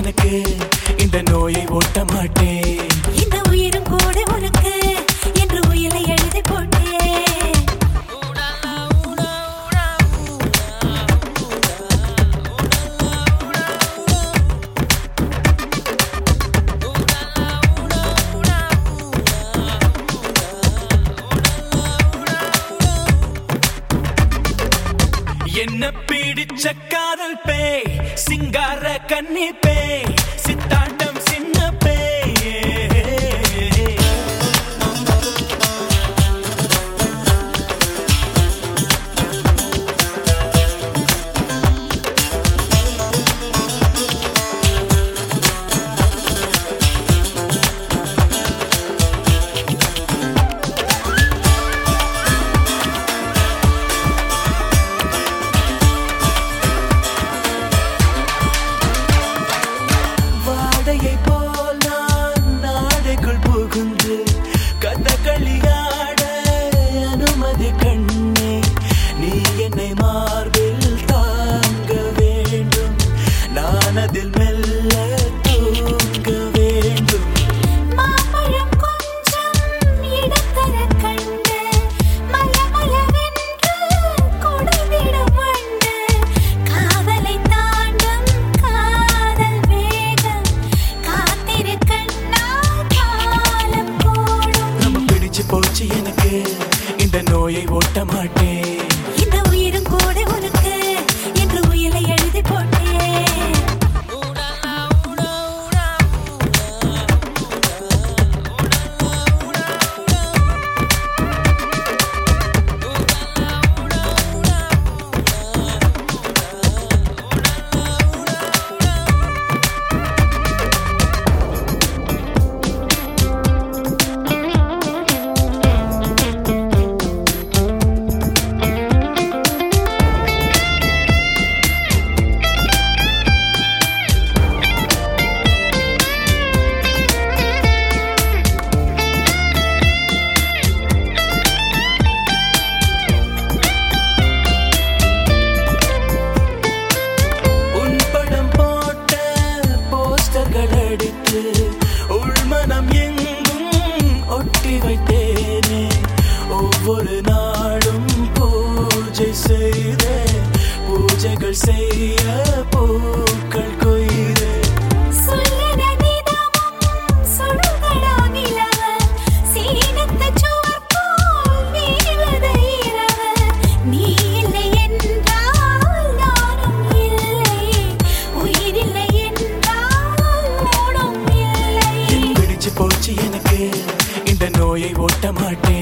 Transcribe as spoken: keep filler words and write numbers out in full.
எனக்கு இந்த நோயை ஓட்ட மாட்டேன். இந்த உயிரும் கூட உனக்கு என்று உயிரை எழுதி போட்டேன். என்ன பிடிச்ச காதல் பேய், சிங்கார கன்னி பேய், சித்தாண்டம் சின்ன பேய். போல் நான் நாடைக்குள் புகுந்து கதகளியாட அனுமதி கண்ணே, நீ என்னை மார்பில் தாங்க வேண்டும், நான் அதில் மெல்ல தூங்க வேண்டும். மாம்பழம் கொஞ்சம் இடத்தர கண்டு மலமளவென்று கொடுவிடும் வண்டு, காதலை தாண்டும் காதல் வேகம் காத்திருக்கண்ணா காலம் கூடும். நம்ம பிடிச்சு போச்சு எனக்கு இந்த நோயை ஓட்ட மாட்டேன். இந்த உயிரும் கூட உனக்கு என்று உயிரை எழுதி போட்டேன். உள்மனம் எங்கும் ஒட்டி வைத்தேனே, ஒவ்வொரு நாளும் பூஜை செய்த பூஜைகள் செய்ய பூக்கள் கொய்தே. போச்சு எனக்கு இந்த நோயை ஓட்ட மாட்டேன்.